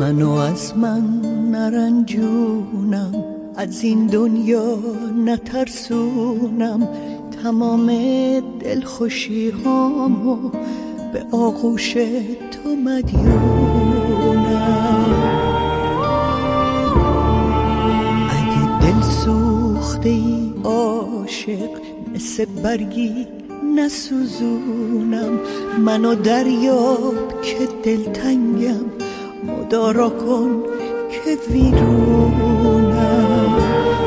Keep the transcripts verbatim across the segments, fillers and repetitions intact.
منو از من نرنجونم، از این دنیا نترسونم، تمام دلخوشی هامو به آغوش تو مدیونم. اگه دل سوخته ای عاشق، مثل برگی نسوزونم، منو دریاب که دلتنگم، مدارا کن که ویرونم.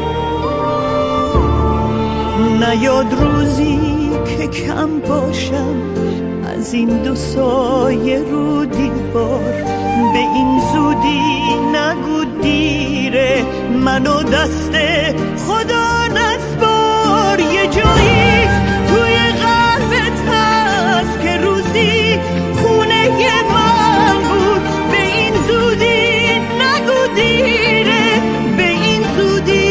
نیاد روزی که کم باشم از این دو سایه رو دیوار، به این زودی نگو دیره، منو دست خدا نسپار. یه جایی توی قلبت هست که روزی خونه من بود، به این زودی نگو دیره، به این زودی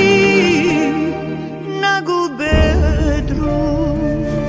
نگو بدرود.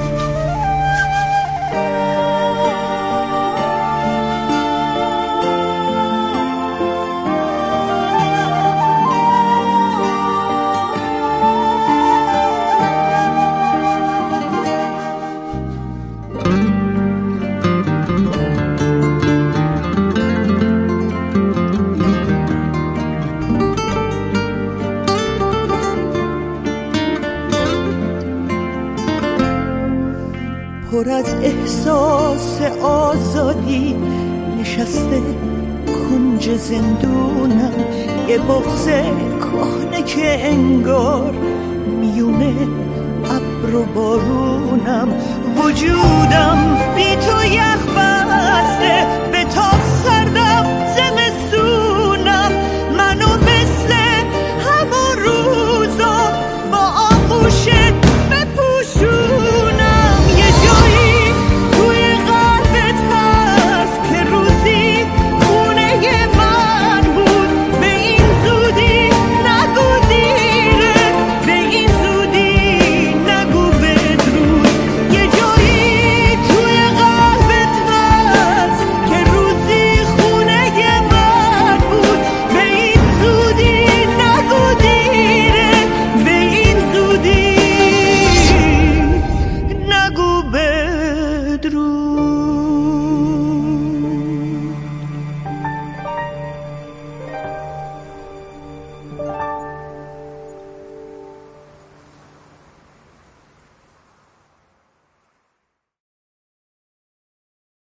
پر از احساس آزادی نشسته کنج زندونم، یه بغض کهنه که انگار میونه ابر و بارونم، وجودم بی تو یه